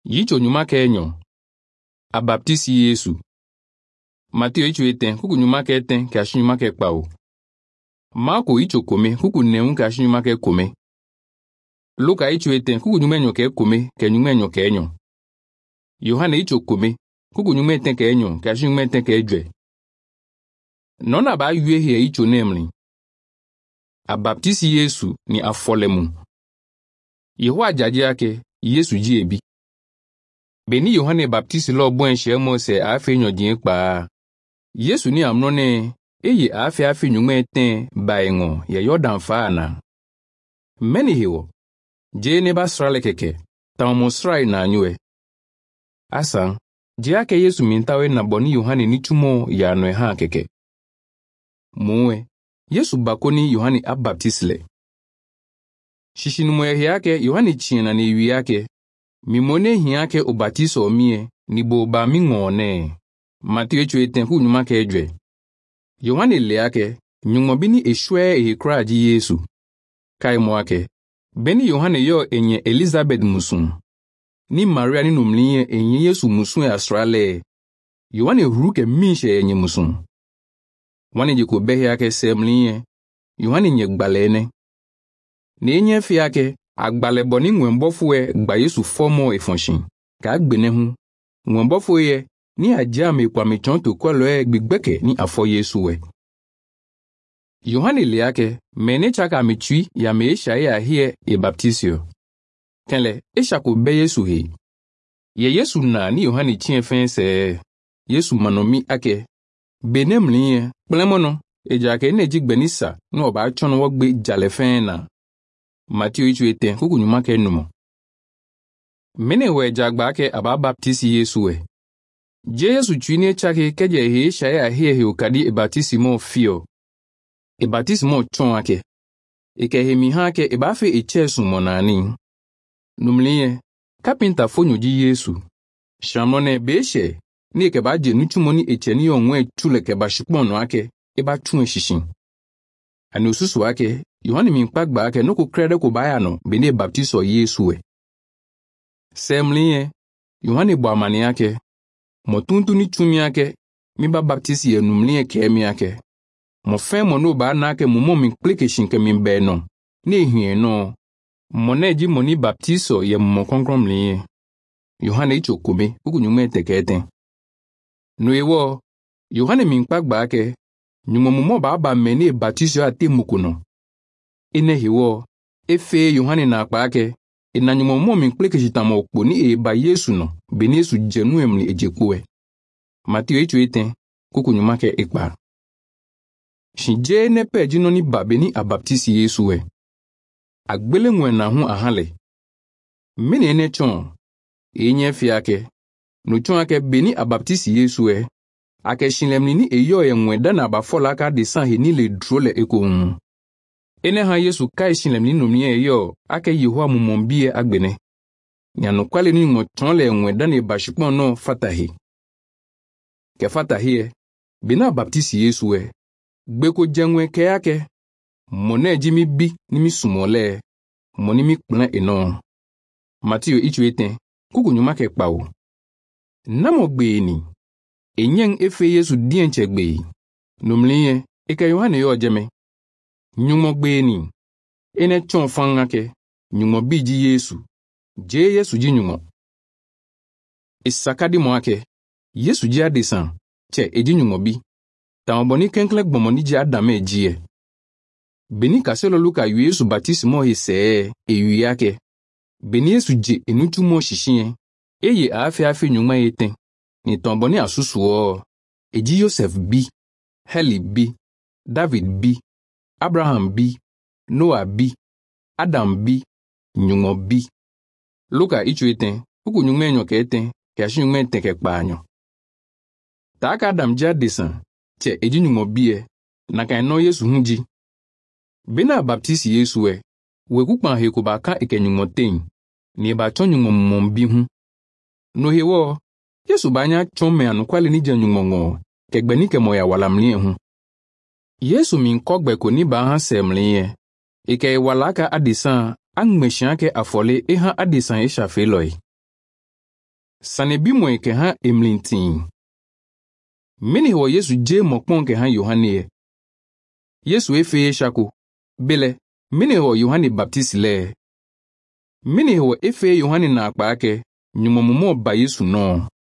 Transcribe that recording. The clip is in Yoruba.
Yicho nyuma kenyo. Abaptisi Yesu. Matthew icho eten kuku nyuma ke eten ke ashi nyuma ke kpao. Marko icho kome kuku neun ke ashi nyuma ke kome. Luka icho eten kuku nyuma enyo ke kome ke nyuma enyo ke enyo. Yohane icho kome kuku nyuma eten ke enyo ke ashi nyuma eten ke ejwe. Nona ba yue he icho nemli. Abaptisi Yesu ni afolemu. Yehowa jaji yake Yesu ji ebi. Beni Yohane baptisi lo bwen shemo se afe nyodien kpa. Yesu ni amnone eye afe nyume eten baengo ya Yordan faana. Meni hewo. Je ne basrale keke. Tamosrai na nyue. Asan, je ake Yesu mintawe na boni Yohane ni chumo ya noe ha keke. Muwe, Yesu bakoni Yohane abaptisle. Shishinumwe yake Yohane china ni iwi yake. Mimone hiyake obatiso omie ni boba mingone. Matthew echo eten ku nyuma ke ejwe. Yohane le yake nyumobini eshwe ehikraji Yesu. Kai mwake. Beni Yohane yo enye Elizabeth musun. Ni Maria ni numliye enye Yesu musun e Australia. Yohane ruke minche enye musun. Wane jiko behe yake semliye. Yohane nye gbalene. Ni enye fi yake. Agbale boni ngwembofuwe gba Yesu fomo efonshin. Ka agbene hu. Ngwembofuwe ni ajame kwa mechonto kwa loe gbigbeke ni afo Yesu we. Yohane liake mene chaka amechui ya meesha ya hie e baptisio. Kenle esha be Yesu he. Ye Yesu na ni Yohane chien fense. Yesu manomi ake. Benemliye plemono ejake ne jigbenisa no ba chono wogbe jale fena. Matthew icho eten kuku nyuma ke numo. Mene we jagba ke aba baptisi Yesu we. Je Yesu chwine chake keje he shaya he ukadi e baptisimo fio. E baptisimo chon ake. Eke hemi hake e bafe e chesu monani. Numliye, kapinta fonyo ji Yesu. Shamone beshe, ni eke ba je nuchumoni echeni yonwe chule ke ba shikmono ake, e ba chunwe shishin. Ani ususu wake, Yohane minkpagba ake nuku krede kubayano bene baptiso Yesu we. Semliye, Yohane bwamani ake, motuntu ni chumi ake, miba baptisi ye numliye kemi ake. Mofen mono ba nake mumo minkpleke shinke mimbeno, ne hiye no. Moneji moni baptiso ye mmokonkrom liye. Yohane icho kube, kuku nyume tekete. Nuewo, Yohane minkpagba ake, nyumo mumo ba mene baptiso ate mukuno. Ine hiwo, efe Yohane na akpa ake, ina nyumo mumo minkpleke jitamo okpo ni e ba Yesu no, beni Yesu jenu emli ejekuwe. Matthew echo eten, kuku nyuma ke ekpa. Shinje ne peji no ni babeni abaptisi Yesu we. Agbele mwen na hu ahale. Mene ene chon. Enye fi ake. No chon ake beni abaptisi Yesu we. Ake shinlemni ni eyo ye mwen dana abafola aka desan he ni le drole eko un. Ene ha Yesu kai shinlemni nomye eyo ake Yehowa mumombie agbene. Nyano kwale ni ngochon le mwen dana bashikpon no fatahi. Ke fatahi bena abaptisi Yesu we. Gbeko jengwe ke ake. Mone jimi bi ni mi sumole. Moni mi kplen eno. Matthew icho eten, kuku nyuma ke kpao. Namo gbe ni. Enyeng efe Yesu dienche gbe. Numliye, eke Yohane yo jeme. Nyumo gbe ni. Ene chon fanga ke. Nyumo bi ji Yesu. Je Yesu ji nyumo. Isakadi mo ake. Yesu ji adesan. Che eji nyumo bi. Tamaboni kenklek bomoni ji adame ejiye. Beni kaselo luka yu Yesu batisimo hise yu yake. Beni Yesu je enuchumo shishinye. Eye afe nyuma eten. Ni tomboni asusuo. Eji Yosef bi. Heli bi. David bi. Abraham bi. Noah bi. Adam bi. Nyungo bi. Luka icho eten. Kuku nyume enyo ke eten. Kiashi nyume eten ke kpanyo. Taka Adam jadesan. Che eji nyungo biye. Naka eno Yesu hunji. Bena baptisi Yesu we kukpan he kubaka eke nyungo ten. Ni ba chon nyungo mombi hu. No hewo, Yesu banya chome anu kwale ni jen nyungo ngo. Kegbeni ke moya walamliye hu. Yesu minkogbe ko ni ba han semliye. Eke walaka adisan, ang meshanke afole eha adisan esha feloi. Sane bi mo ke ha emlintin. Mini ho Yesu je mokpon ke ha Yohane. Yesu efe shako. Bele, mini ho Yohane Baptist le. Mini ho efe Yohane na akpa ake, nyumomumo ba Yesu no.